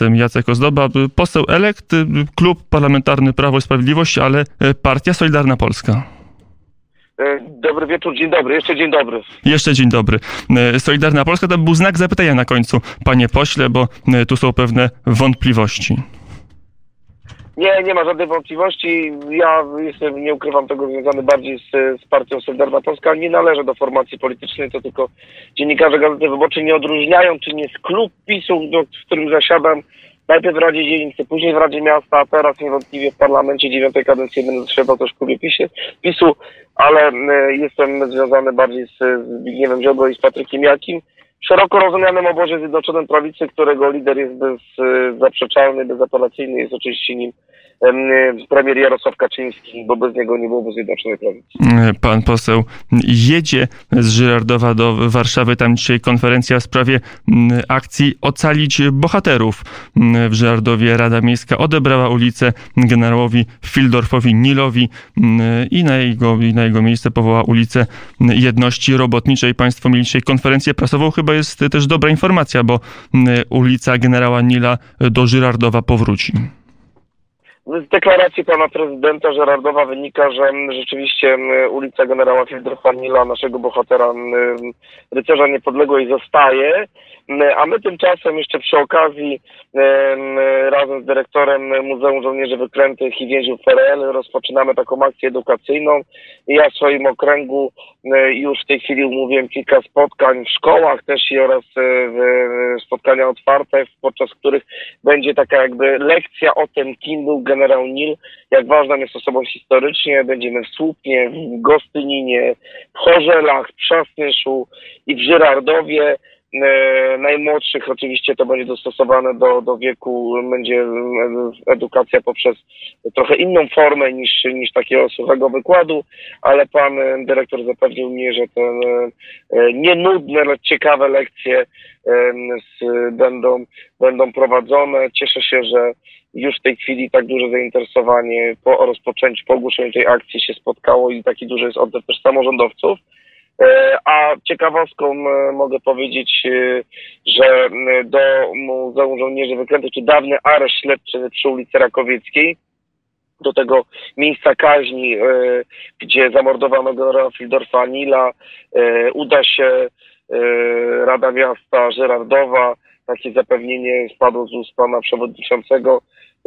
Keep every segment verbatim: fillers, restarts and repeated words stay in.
Jacek Ozdoba, poseł elekt, Klub Parlamentarny Prawo i Sprawiedliwość, ale Partia Solidarna Polska. Dobry wieczór, dzień dobry, jeszcze dzień dobry. Jeszcze dzień dobry. Solidarna Polska to był znak zapytania na końcu, panie pośle, bo tu są pewne wątpliwości. Nie, nie ma żadnej wątpliwości. Ja jestem, nie ukrywam tego, związany bardziej z, z Partią Solidarna Polska. Nie należę do formacji politycznej, to tylko dziennikarze Gazety Wyborczej nie odróżniają, czym jest klub PiSu, w którym zasiadam. Najpierw w Radzie Dzielnicy, później w Radzie Miasta, a teraz niewątpliwie w parlamencie dziewiątej kadencji będę zasiadał też w klubie PiSu, ale jestem związany bardziej z Zbigniewem Ziobro i z Patrykiem Jakim. W szeroko rozumianym obozie Zjednoczonej Prawicy, którego lider jest bezzaprzeczalny, bezapelacyjny, jest oczywiście nim premier Jarosław Kaczyński, bo bez niego nie byłoby Zjednoczonej Prawicy. Pan poseł jedzie z Żyrardowa do Warszawy. Tam dzisiaj konferencja w sprawie akcji Ocalić bohaterów. W Żyrardowie Rada Miejska odebrała ulicę generałowi Fildorfowi Nilowi i na jego, i na jego miejsce powołała ulicę Jedności Robotniczej. Państwo mieli dzisiaj konferencję prasową. Chyba jest też dobra informacja, bo ulica generała Nila do Żyrardowa powróci. Z deklaracji pana prezydenta Żyrardowa wynika, że rzeczywiście ulica generała Fildorfa Nila, naszego bohatera, rycerza niepodległej, zostaje, a my tymczasem jeszcze przy okazji razem z dyrektorem Muzeum Żołnierzy Wyklętych i Więźniów P R L rozpoczynamy taką akcję edukacyjną. Ja w swoim okręgu już w tej chwili umówiłem kilka spotkań w szkołach też i oraz spotkania otwarte, podczas których będzie taka jakby lekcja o tym, kim był generał Nil, jak ważną jest osobą historycznie. Będziemy w Słupnie, w Gostyninie, w Chorzelach, w Przasnyszu i w Żyrardowie. Najmłodszych oczywiście to będzie dostosowane do, do wieku, będzie edukacja poprzez trochę inną formę niż, niż takiego suchego wykładu, ale pan dyrektor zapewnił mnie, że te nienudne, lecz ciekawe lekcje będą, będą prowadzone. Cieszę się, że już w tej chwili tak duże zainteresowanie po rozpoczęciu, po ogłoszeniu tej akcji się spotkało i taki duży jest odzew też samorządowców. A ciekawostką mogę powiedzieć, że do Muzeum Żołnierzy Wyklętych, czy dawny areszt śledczy przy ulicy Rakowieckiej, do tego miejsca kaźni, gdzie zamordowano generała Fildorfa Nila, uda się Rada Miasta Żyrardowa. Takie zapewnienie spadło z ust pana przewodniczącego,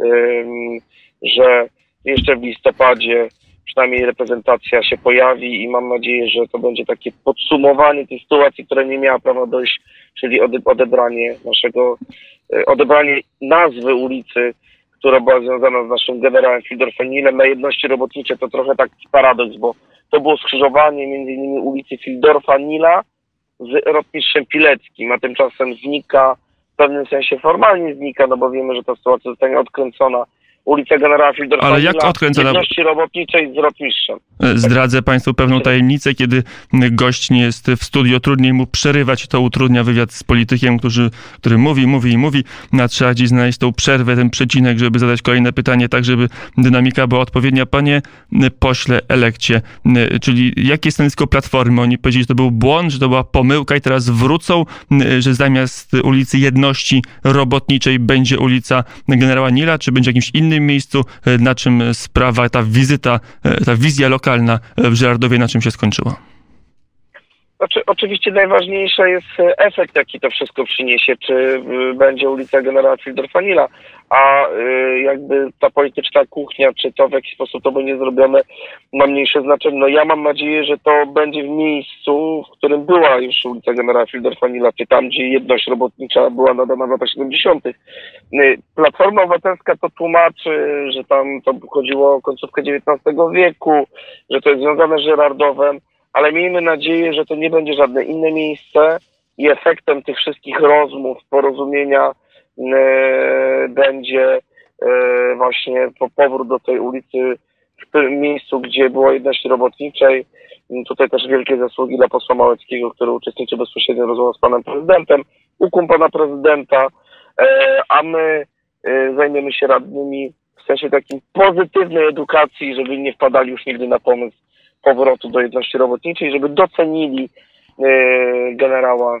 że jeszcze w listopadzie przynajmniej reprezentacja się pojawi i mam nadzieję, że to będzie takie podsumowanie tej sytuacji, która nie miała prawa dojść, czyli odebranie naszego, odebranie nazwy ulicy, która była związana z naszym generałem Fildorfem Nilem. Na Jedności Robotniczej to trochę taki paradoks, bo to było skrzyżowanie między innymi ulicy Fildorfa Nila z Rotmistrzem Pileckim, a tymczasem znika, w pewnym sensie formalnie znika, no bo wiemy, że ta sytuacja zostanie odkręcona. Ulica generała Fildorfa Ale jak odkręcona? Jedności Robotniczej z Rotmistrzem. Zdradzę państwu pewną tajemnicę, kiedy gość nie jest w studio, trudniej mu przerywać, to utrudnia wywiad z politykiem, który, który mówi, mówi i mówi. A trzeba dziś znaleźć tą przerwę, ten przecinek, żeby zadać kolejne pytanie, tak żeby dynamika była odpowiednia. Panie pośle elekcie, czyli jakie jest stanowisko Platformy? Oni powiedzieli, że to był błąd, że to była pomyłka i teraz wrócą, że zamiast ulicy Jedności Robotniczej będzie ulica generała Nila, czy będzie w jakimś innym miejscu, na czym sprawa, ta wizyta, ta wizja lokalna w Żyrardowie, na czym się skończyła? Znaczy, oczywiście najważniejszy jest efekt, jaki to wszystko przyniesie, czy będzie ulica generała Fildorfa Nila, a jakby ta polityczna kuchnia, czy to w jaki sposób to będzie zrobione, ma mniejsze znaczenie. No ja mam nadzieję, że to będzie w miejscu, w którym była już ulica generała Fildorfa Nila, czy tam, gdzie Jedność Robotnicza była nadana w latach siedemdziesiątych. Platforma Obywatelska to tłumaczy, że tam to chodziło o końcówkę dziewiętnastego wieku, że to jest związane z Żyrardowem, ale miejmy nadzieję, że to nie będzie żadne inne miejsce i efektem tych wszystkich rozmów, porozumienia e, będzie e, właśnie po powrót do tej ulicy w tym miejscu, gdzie było Jedności Robotniczej. Tutaj też wielkie zasługi dla posła Małeckiego, który uczestniczył bezpośrednio w rozmowach z panem prezydentem, ukłon pana prezydenta, e, a my e, zajmiemy się radnymi w sensie takim pozytywnej edukacji, żeby nie wpadali już nigdy na pomysł powrotu do Jedności Robotniczej, żeby docenili e, generała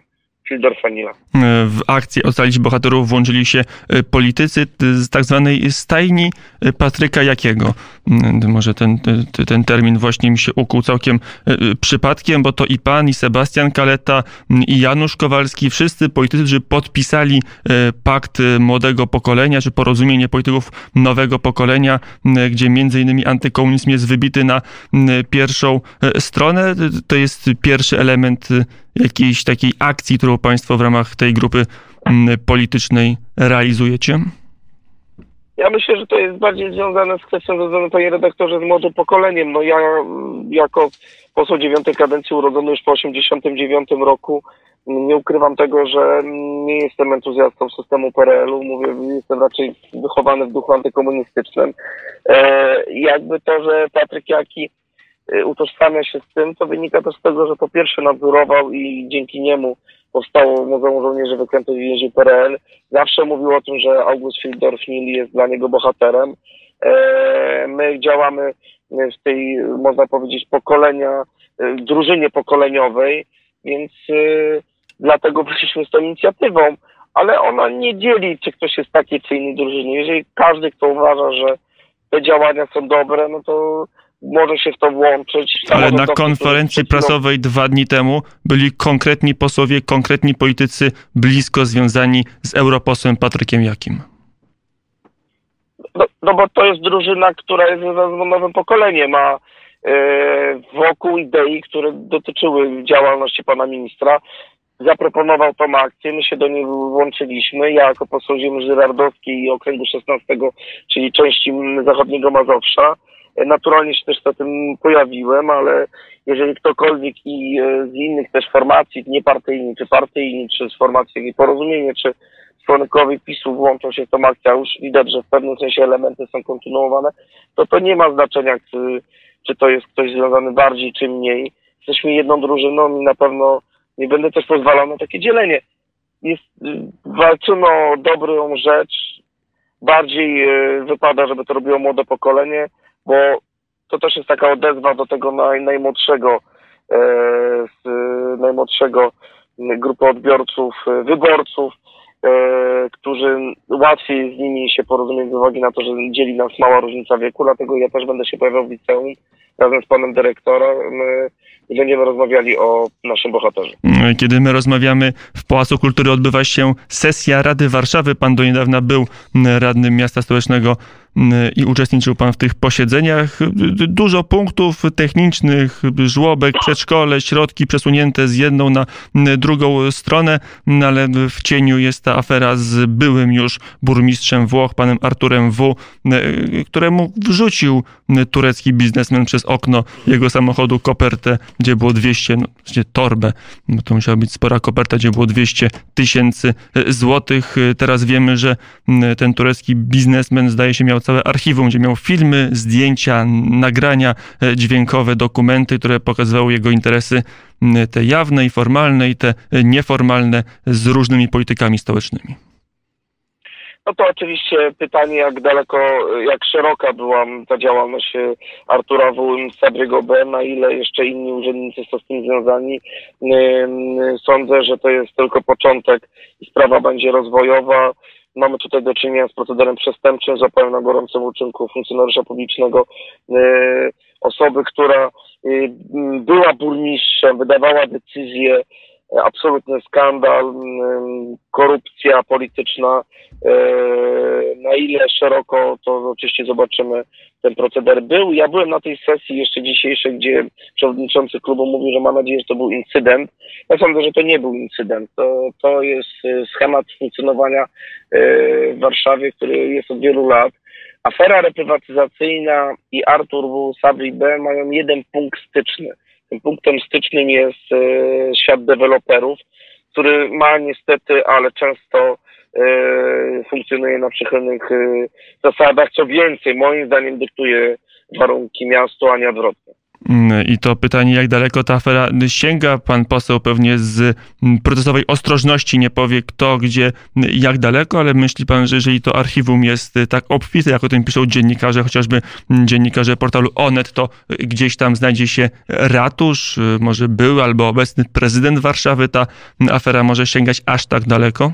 Fildorfa-Nila. W akcję Ocalić Bohaterów włączyli się politycy z tak zwanej stajni Patryka Jakiego. Może ten, ten termin właśnie mi się ukuł całkiem przypadkiem, bo to i pan, i Sebastian Kaleta, i Janusz Kowalski, wszyscy politycy, którzy podpisali pakt młodego pokolenia, czy porozumienie polityków nowego pokolenia, gdzie między innymi antykomunizm jest wybity na pierwszą stronę. To jest pierwszy element jakiejś takiej akcji, którą państwo w ramach tej grupy politycznej realizujecie? Ja myślę, że to jest bardziej związane z kwestią związaną, panie redaktorze, z młodym pokoleniem. No ja jako poseł dziewiątej kadencji urodzony już po osiemdziesiątym dziewiątym roku nie ukrywam tego, że nie jestem entuzjastą systemu P R L u. Mówię, jestem raczej wychowany w duchu antykomunistycznym. E, jakby to, że Patryk Jaki utożsamia się z tym, to wynika też z tego, że po pierwsze nadzorował i dzięki niemu powstało Muzeum Żołnierzy Wyklętych w Więzieniu P R L. Zawsze mówił o tym, że August Fildorf-Nil jest dla niego bohaterem. My działamy w tej, można powiedzieć, pokolenia, drużynie pokoleniowej, więc dlatego wyszliśmy z tą inicjatywą, ale ona nie dzieli, czy ktoś jest w takiej czy innej drużynie. Jeżeli każdy, kto uważa, że te działania są dobre, no to może się w to włączyć. Ale na konferencji prasowej dwa dni temu byli konkretni posłowie, konkretni politycy blisko związani z europosłem Patrykiem Jakim. No, no bo to jest drużyna, która jest związana z nowym pokoleniem, a yy, wokół idei, które dotyczyły działalności pana ministra, zaproponował tą akcję, my się do niej włączyliśmy. Ja jako poseł ziemi żyrardowskiej i okręgu szesnastego, czyli części zachodniego Mazowsza, naturalnie się też za tym pojawiłem, ale jeżeli ktokolwiek i z innych też formacji, niepartyjni, czy partyjni, czy z formacji Porozumienie, czy członkowie PiS-u włączą się w tą akcję, a już widać, że w pewnym sensie elementy są kontynuowane, to to nie ma znaczenia, czy, czy to jest ktoś związany bardziej, czy mniej. Jesteśmy jedną drużyną i na pewno nie będę też pozwalał na takie dzielenie. Jest, walczymy o dobrą rzecz. Bardziej wypada, żeby to robiło młode pokolenie, bo to też jest taka odezwa do tego naj, najmłodszego, e, z, najmłodszego grupy odbiorców, wyborców, e, którzy łatwiej z nimi się porozumieć z uwagi na to, że dzieli nas mała różnica wieku, dlatego ja też będę się pojawiał w liceum razem z panem dyrektorem i będziemy rozmawiali o naszym bohaterze. Kiedy my rozmawiamy, w Pałacu Kultury odbywa się sesja Rady Warszawy. Pan do niedawna był radnym miasta stołecznego i uczestniczył pan w tych posiedzeniach. Dużo punktów technicznych, żłobek, przedszkole, środki przesunięte z jedną na drugą stronę, ale w cieniu jest ta afera z byłym już burmistrzem Włoch, panem Arturem W., któremu wrzucił turecki biznesmen przez okno jego samochodu kopertę, gdzie było dwieście, no, torbę, no to musiała być spora koperta, gdzie było dwieście tysięcy złotych. Teraz wiemy, że ten turecki biznesmen, zdaje się, miał całe archiwum, gdzie miał filmy, zdjęcia, nagrania dźwiękowe, dokumenty, które pokazywały jego interesy, te jawne i formalne, i te nieformalne, z różnymi politykami stołecznymi. No to oczywiście pytanie, jak daleko, jak szeroka była ta działalność Artura W., Sabry'ego B., na ile jeszcze inni urzędnicy są z tym związani. Sądzę, że to jest tylko początek i sprawa będzie rozwojowa. Mamy tutaj do czynienia z procederem przestępczym, złapałem na gorącym uczynku funkcjonariusza publicznego, osoby, która była burmistrzem, wydawała decyzje, absolutny skandal, korupcja polityczna. Na ile szeroko, to oczywiście zobaczymy, ten proceder był. Ja byłem na tej sesji jeszcze dzisiejszej, gdzie przewodniczący klubu mówił, że ma nadzieję, że to był incydent. Ja sądzę, że to nie był incydent. To, to jest schemat funkcjonowania w Warszawie, który jest od wielu lat. Afera reprywatyzacyjna i Artur W., Sabry B. mają jeden punkt styczny. Tym punktem stycznym jest świat deweloperów, który ma niestety, ale często funkcjonuje na przychylnych zasadach. Co więcej, moim zdaniem dyktuje warunki miastu, a nie odwrotnie. I to pytanie, jak daleko ta afera sięga? Pan poseł pewnie z procesowej ostrożności nie powie kto, gdzie, jak daleko, ale myśli pan, że jeżeli to archiwum jest tak obfite, jak o tym piszą dziennikarze, chociażby dziennikarze portalu Onet, to gdzieś tam znajdzie się ratusz, może były albo obecny prezydent Warszawy, ta afera może sięgać aż tak daleko?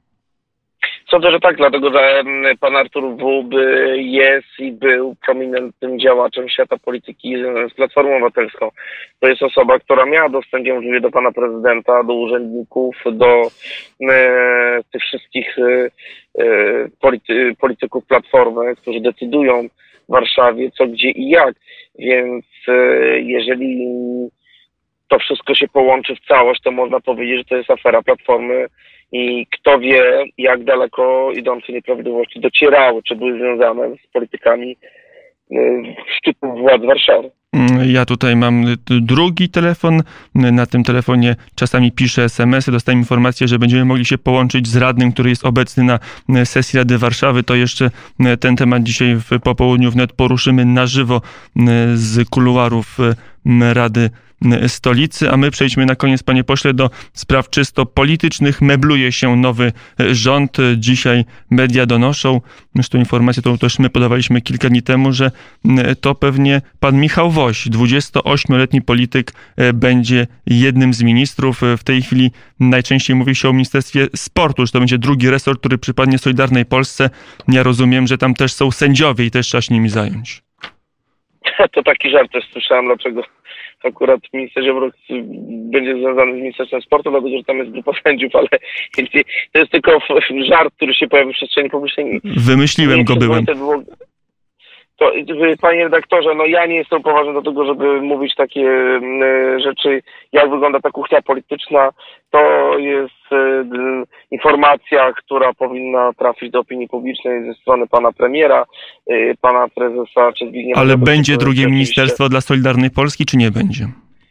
Sądzę, że tak, dlatego że pan Artur W. jest i był prominentnym działaczem świata polityki z Platformą Obywatelską. To jest osoba, która miała dostęp do pana prezydenta, do urzędników, do e, tych wszystkich e, polity, polityków Platformy, którzy decydują w Warszawie co, gdzie i jak. Więc e, jeżeli to wszystko się połączy w całość, to można powiedzieć, że to jest afera Platformy. I kto wie, jak daleko idące nieprawidłowości docierały, czy były związane z politykami szczytu władz Warszawy. Ja tutaj mam drugi telefon. Na tym telefonie czasami piszę es em esy. Dostałem informację, że będziemy mogli się połączyć z radnym, który jest obecny na sesji Rady Warszawy. To jeszcze ten temat dzisiaj w popołudniu wnet poruszymy na żywo z kuluarów Rady Stolicy, a my przejdźmy na koniec, panie pośle, do spraw czysto politycznych. Mebluje się nowy rząd. Dzisiaj media donoszą, zresztą informację, którą też my podawaliśmy kilka dni temu, że to pewnie pan Michał Woś, dwudziestoośmioletni polityk, będzie jednym z ministrów. W tej chwili najczęściej mówi się o Ministerstwie Sportu, że to będzie drugi resort, który przypadnie Solidarnej Polsce. Ja rozumiem, że tam też są sędziowie i też trzeba się nimi zająć. To taki żart też słyszałem, dlaczego akurat minister Ziobro będzie związany z Ministerstwem Sportu, dlatego że tam jest grupa sędziów, ale to jest tylko żart, który się pojawił w przestrzeni publicznej. Wymyśliłem go, byłem. Było... To, panie redaktorze, no ja nie jestem upoważniony do tego, żeby mówić takie y, rzeczy, jak wygląda ta kuchnia polityczna. To jest y, informacja, która powinna trafić do opinii publicznej ze strony pana premiera, y, pana prezesa czy Zbigniewa. Ale będzie drugie ministerstwo dla Solidarnej Polski, czy nie będzie?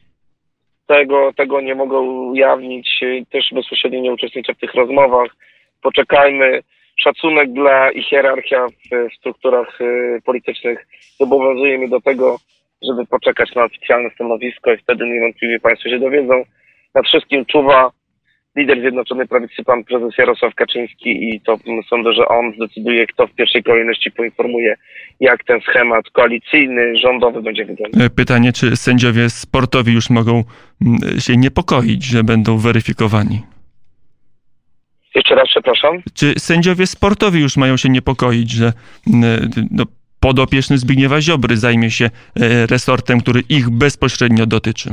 Tego, tego nie mogę ujawnić. Też bezpośrednio nie uczestniczę w tych rozmowach. Poczekajmy. Szacunek dla i hierarchia w strukturach y, politycznych zobowiązuje mnie do tego, żeby poczekać na oficjalne stanowisko i wtedy niewątpliwie państwo się dowiedzą. Nad wszystkim czuwa lider Zjednoczonej Prawicy, pan prezes Jarosław Kaczyński i to sądzę, że on zdecyduje, kto w pierwszej kolejności poinformuje, jak ten schemat koalicyjny, rządowy będzie wyglądał. Pytanie, czy sędziowie sportowi już mogą się niepokoić, że będą weryfikowani? Jeszcze raz przepraszam. Czy sędziowie sportowi już mają się niepokoić, że no, podopieczny Zbigniewa Ziobry zajmie się resortem, który ich bezpośrednio dotyczy?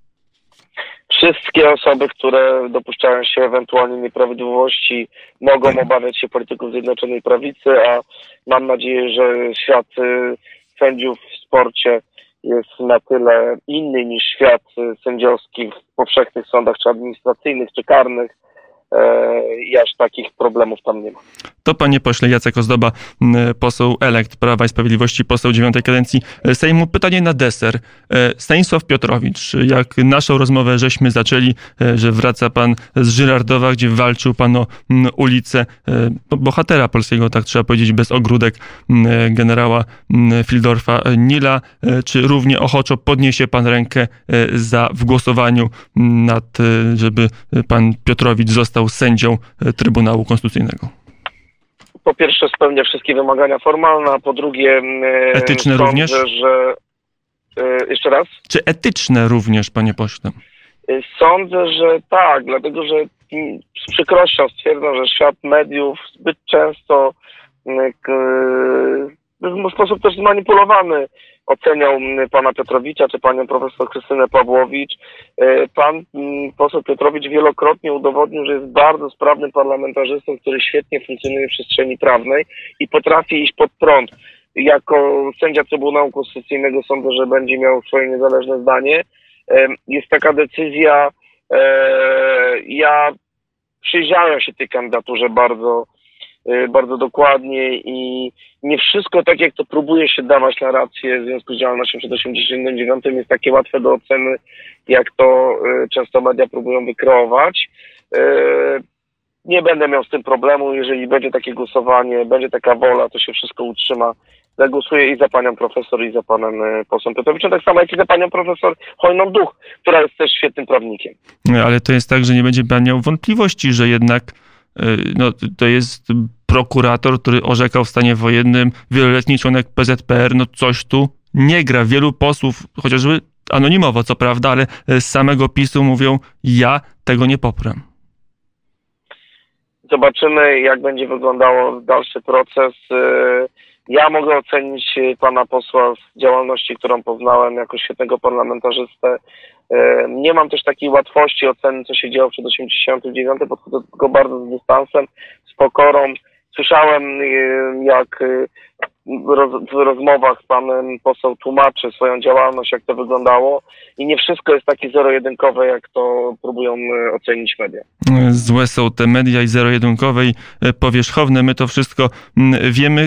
Wszystkie osoby, które dopuszczają się ewentualnie nieprawidłowości, mogą obawiać się polityków Zjednoczonej Prawicy, a mam nadzieję, że świat sędziów w sporcie jest na tyle inny niż świat sędziowski w powszechnych sądach, czy administracyjnych, czy karnych, i aż takich problemów tam nie ma. To panie pośle Jacek Ozdoba, poseł elekt Prawa i Sprawiedliwości, poseł dziewiątej kadencji Sejmu. Pytanie na deser. Stanisław Piotrowicz, jak naszą rozmowę żeśmy zaczęli, że wraca pan z Żyrardowa, gdzie walczył pan o ulicę bohatera polskiego, tak trzeba powiedzieć, bez ogródek, generała Fildorfa Nila. Czy równie ochoczo podniesie pan rękę za w głosowaniu nad, żeby pan Piotrowicz został sędzią Trybunału Konstytucyjnego? Po pierwsze spełnia wszystkie wymagania formalne, a po drugie etyczne sądzę, również? Że... Jeszcze raz? Czy etyczne również, panie pośle? Sądzę, że tak, dlatego że z przykrością stwierdzam, że świat mediów zbyt często w sposób też zmanipulowany oceniał pana Piotrowicza czy panią profesor Krystynę Pawłowicz. Pan poseł Piotrowicz wielokrotnie udowodnił, że jest bardzo sprawnym parlamentarzystą, który świetnie funkcjonuje w przestrzeni prawnej i potrafi iść pod prąd. Jako sędzia Trybunału Konstytucyjnego sądzę, że będzie miał swoje niezależne zdanie. Jest taka decyzja, ja przyjrzałem się tej kandydaturze bardzo bardzo dokładnie i nie wszystko tak, jak to próbuje się dawać na rację w związku z działalnością przed osiemdziesiątym dziewiątym jest takie łatwe do oceny, jak to często media próbują wykreować. Nie będę miał z tym problemu, jeżeli będzie takie głosowanie, będzie taka wola, to się wszystko utrzyma zagłosuję i za panią profesor, i za panem e, posłem Piotrowiczem, tak samo jak i za panią profesor Hojną-Duch, która jest też świetnym prawnikiem. Ale to jest tak, że nie będzie pan miał wątpliwości, że jednak no, to jest prokurator, który orzekał w stanie wojennym, wieloletni członek P Z P R, no coś tu nie gra. Wielu posłów, chociażby anonimowo, co prawda, ale z samego PiS-u mówią, ja tego nie poprę. Zobaczymy, jak będzie wyglądał dalszy proces. Ja mogę ocenić pana posła z działalności, którą poznałem jako świetnego parlamentarzystę. Nie mam też takiej łatwości oceny, co się działo przed osiemdziesiątym dziewiątym. Podchodzę do tego bardzo z dystansem, z pokorą. Słyszałem, jak w rozmowach z panem poseł tłumaczy swoją działalność, jak to wyglądało i nie wszystko jest takie zero-jedynkowe, jak to próbują ocenić media. Złe są te media i zero-jedynkowe i powierzchowne. My to wszystko wiemy.